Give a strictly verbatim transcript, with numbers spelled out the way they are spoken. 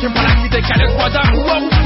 pas la quitter, qu'elle est quoi d'un coup.